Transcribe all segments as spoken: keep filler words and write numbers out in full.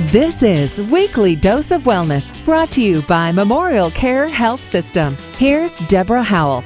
This is Weekly Dose of Wellness, brought to you by Memorial Care Health System. Here's Deborah Howell.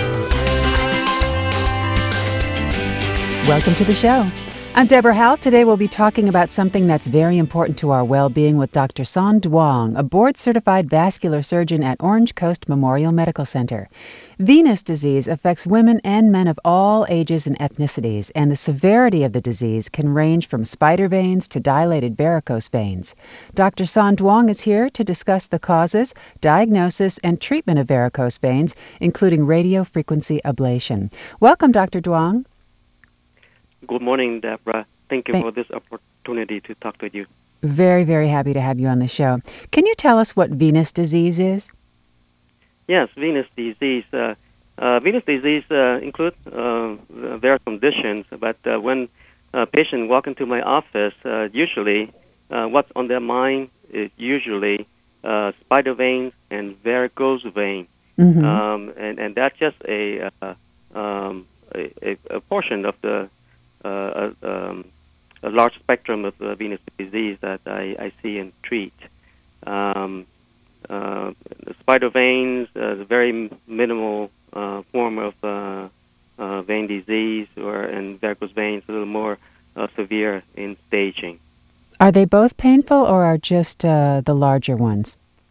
Welcome to the show. I'm Deborah Howell. Today we'll be talking about something that's very important to our well-being with Doctor Son Duong, a board-certified vascular surgeon at Orange Coast Memorial Medical Center. Venous disease affects women and men of all ages and ethnicities, and the severity of the disease can range from spider veins to dilated varicose veins. Doctor Son Duong is here to discuss the causes, diagnosis, and treatment of varicose veins, including radiofrequency ablation. Welcome, Doctor Duong. Good morning, Deborah. Thank you Thank- for this opportunity to talk with you. Very, very happy to have you on the show. Can you tell us what venous disease is? Yes, venous disease. Uh, uh, venous disease uh, includes uh, various conditions, but uh, when a patient walk into my office, uh, usually uh, what's on their mind is usually uh, spider veins and varicose vein, Mm-hmm. um, and and that's just a uh, um, a, a, a portion of the uh, uh, um, a large spectrum of uh, venous disease that I, I see and treat. Um, uh, the spider veins uh, is a very minimal uh, form of uh, uh, vein disease, or and varicose veins a little more uh, severe in staging. Are they both painful or are just uh, the larger ones?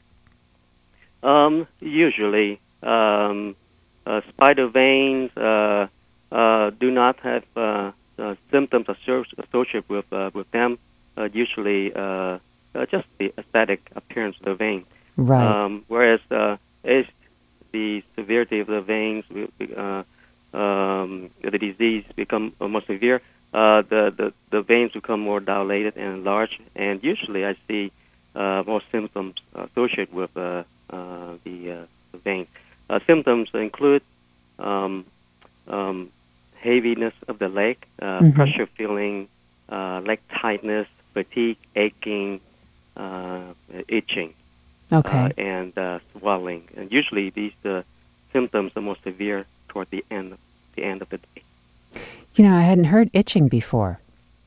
Um, usually, um, uh, spider veins uh, uh, do not have uh, uh, symptoms asso- associated with uh, with them. Uh, usually, uh, uh, just the aesthetic appearance of the vein. Right. Um, whereas uh, as the severity of the veins, uh, um, the disease become more severe, uh, the, the, the veins become more dilated and enlarged, and usually I see uh, more symptoms associated with uh, uh, the, uh, the vein. Uh, symptoms include um, um, heaviness of the leg, uh, Mhm. pressure feeling, uh, leg tightness, fatigue, aching, uh, itching. Okay. Uh, and uh, swelling, and usually these uh, symptoms are more severe toward the end, the end of the day. You know, I hadn't heard itching before.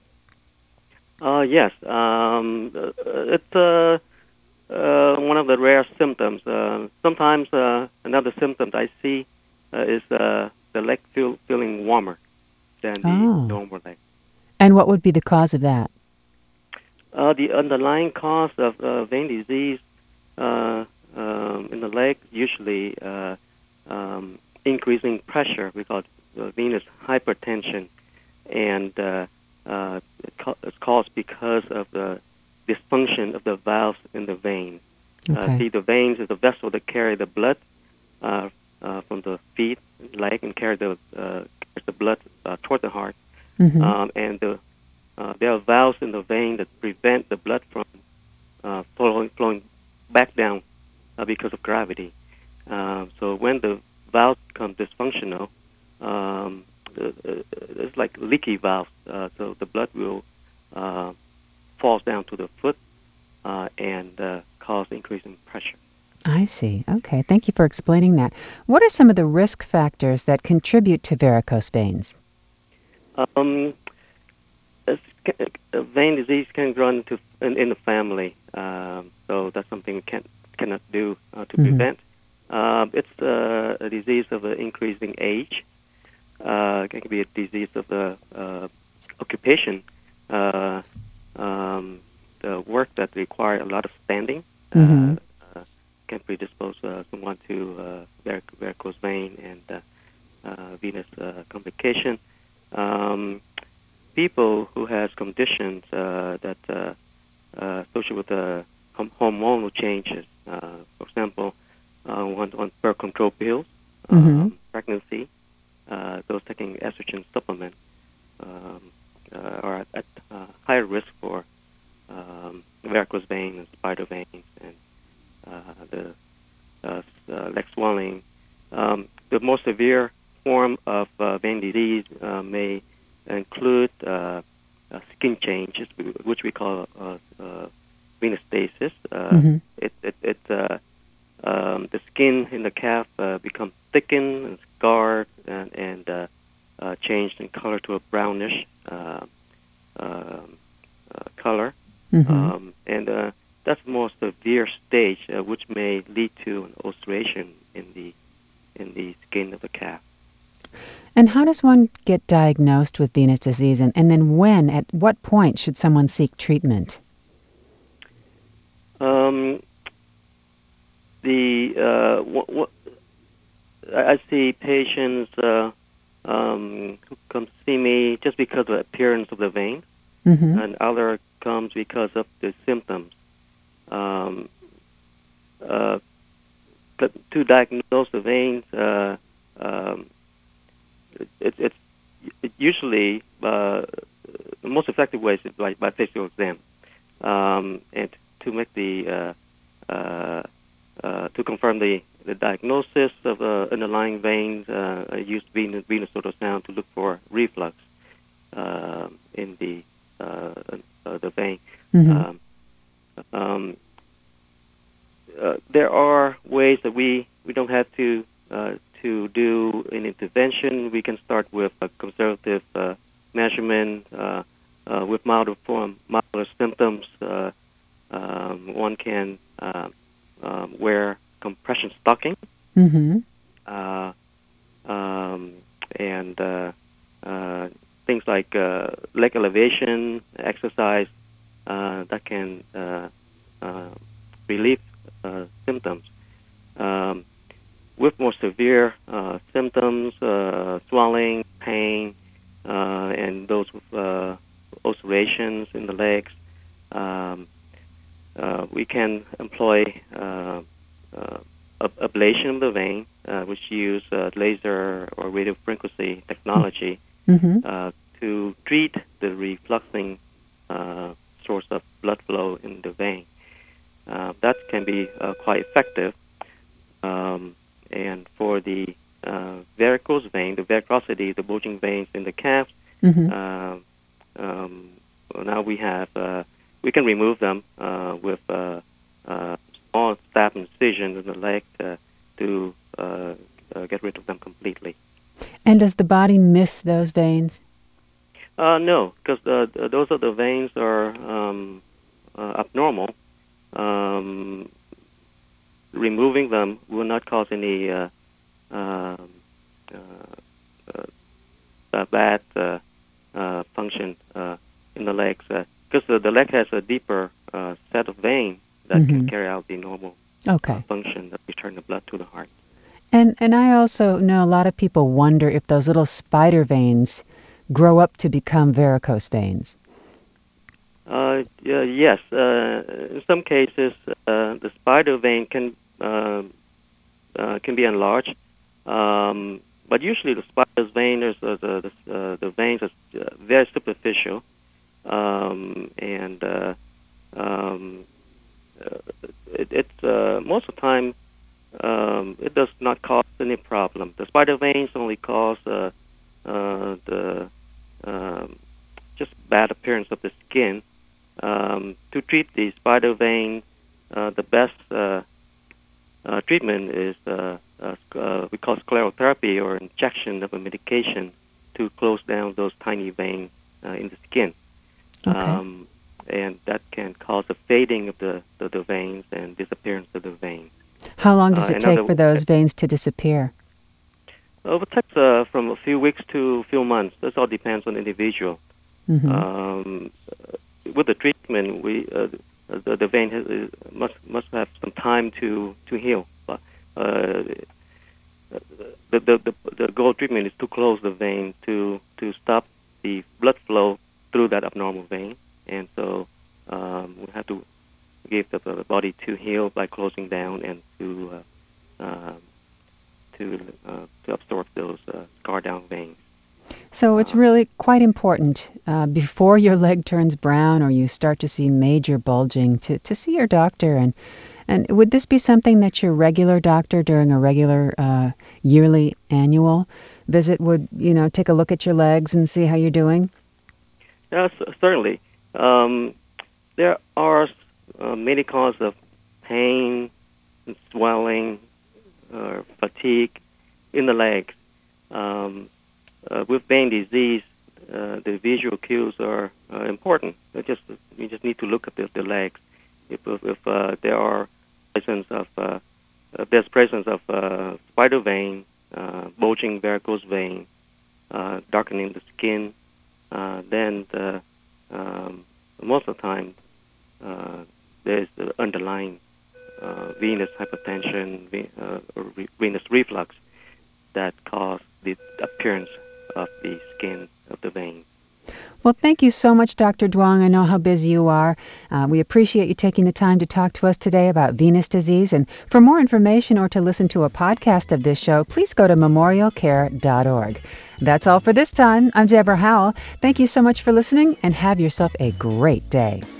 Uh, yes, um, uh, it's uh, uh, one of the rare symptoms. Uh, sometimes uh, another symptom I see uh, is uh, the leg feel, feeling warmer than the Oh. normal leg. And what would be the cause of that? Uh, the underlying cause of uh, vein disease uh, um, in the leg, usually uh, um, increasing pressure, we call it uh, venous hypertension, and uh, uh, it ca- it's caused because of the dysfunction of the valves in the vein. Uh, Okay. see, the veins is the vessel that carry the blood uh, uh, from the feet, leg, and carry the uh, carries the blood uh, toward the heart. Mm-hmm. Um, and the, uh, there are valves in the vein that prevent the blood from uh, flowing, flowing back down uh, because of gravity. Um, so when the valves become dysfunctional, um, uh, uh, it's like leaky valves. Uh, so the blood will uh, falls down to the foot uh, and uh, cause increasing pressure. I see. Okay. Thank you for explaining that. What are some of the risk factors that contribute to varicose veins? Um, it's, uh, vein disease can run into in, in the family, um, so that's something we can't cannot do uh, to Mhm. prevent. Um, it's uh, a disease of an increasing age. Uh, it can be a disease of the uh, occupation, uh, um, the work that require a lot of standing. Mhm. Uh, uh, can predispose uh, someone to uh, varic- varicose vein and uh, uh, venous uh, complication. Um, people who has conditions uh, that uh, uh, associated with uh, hom- hormonal changes, uh, for example, uh, one on birth control pills, um, Mhm. pregnancy, uh, those taking estrogen supplements um, uh, are at, at uh, higher risk for um, varicose vein and spider veins and uh, the uh, uh, leg swelling. Um, the most severe form of uh, vein disease uh, may include uh, uh, skin changes, which we call uh, uh, venostasis. Uh, Mhm. it, it, it uh, um, the skin in the calf uh, becomes thickened and scarred and, and uh, uh, changed in color to a brownish uh, um, uh, color. Mm-hmm. Um, and uh, that's a more severe stage, uh, which may lead to an ulceration in the in the skin of the calf. And how does one get diagnosed with venous disease, and, and then when, at what point should someone seek treatment? Um, the uh, w- w- I see patients uh, um, who come to see me just because of the appearance of the vein, Mm-hmm. and other comes because of the symptoms. Um, uh, but to diagnose the veins, uh, um, it, it's it usually uh, the most effective way is by, by physical exam, um, and to make the uh, uh, uh, to confirm the, the diagnosis of uh, underlying veins. Uh, I use venous, venous ultrasound to look for reflux uh, in the uh, uh, the vein. Mm-hmm. Um, um, uh, there are ways that we, we don't have to uh, to do an intervention. We can start with a conservative uh, measurement uh, uh, with milder form, milder symptoms. Uh, um, one can uh, um, wear compression stocking, Mm-hmm. uh, um, and uh, uh, things like uh, leg elevation exercise uh, that can uh, uh, relieve uh, symptoms. Um, with more severe uh, symptoms, uh, swelling, pain, uh, and those with uh, ulcerations in the legs, um, uh, we can employ uh, uh, ab- ablation of the vein, uh, which use uh, laser or radio frequency technology Mm-hmm. uh, to treat the refluxing uh, source of blood flow in the vein. Uh, that can be uh, quite effective. Um, and for the uh, varicose vein, the varicosity, the bulging veins in the calves, Mm-hmm. uh, um, well, now we have uh, we can remove them uh, with uh, uh, small stab incisions in the leg uh, to uh, uh, get rid of them completely. And does the body miss those veins? Uh, no, because uh, th- those are the veins are um, uh, abnormal. Um, removing them will not cause any uh, um, uh, uh, bad uh, uh, function uh, in the legs, because uh, the leg has a deeper uh, set of veins that Mm-hmm. can carry out the normal uh, Okay. function that return the blood to the heart. And and I also know a lot of people wonder if those little spider veins grow up to become varicose veins. Uh, yeah, yes, uh, in some cases, uh, the spider vein can uh, uh, can be enlarged, um, but usually the spider's vein is uh, the the, uh, the veins are uh, very superficial, um, and uh, um, uh, it, it's uh, most of the time um, it does not cause any problem. The spider veins only cause uh, uh, the um, just bad appearance of the skin. Um, to treat the spider vein, uh, the best uh, uh, treatment is uh, uh, uh, we call sclerotherapy, or injection of a medication to close down those tiny veins uh, in the skin. Okay. Um, and that can cause a fading of the, the, the veins and disappearance of the veins. How long does Uh, it take another- for those veins to disappear? Uh, it takes uh, from a few weeks to a few months. This all depends on the individual. Mm-hmm. Um, uh, with the treatment, we uh, the, the vein has, uh, must must have some time to to heal. But uh, the, the the the goal treatment is to close the vein to to stop the blood flow through that abnormal vein, and so um, we have to give the, the body to heal by closing down and to uh, um, to uh, to absorb those uh, scar down veins. So it's really quite important uh, before your leg turns brown or you start to see major bulging to, to see your doctor. And, and would this be something that your regular doctor during a regular uh, yearly annual visit would, you know, take a look at your legs and see how you're doing? Yes, certainly. Um, there are uh, many causes of pain, and swelling, uh, fatigue in the legs. Um, uh, with vein disease, uh, the visual cues are uh, important. It just you just need to look at the, the legs. if if, if uh, there are presence of uh, if there's presence of uh, spider vein, uh, bulging varicose vein, uh, darkening the skin, uh, then the, um, most of the time uh, there's the underlying uh, venous hypertension ve- uh, or re- venous reflux that cause the appearance of the skin of the vein. Well, thank you so much, Doctor Duong. I know how busy you are. Uh, we appreciate you taking the time to talk to us today about venous disease. And for more information or to listen to a podcast of this show, please go to memorial care dot org. That's all for this time. I'm Deborah Howell. Thank you so much for listening, and have yourself a great day.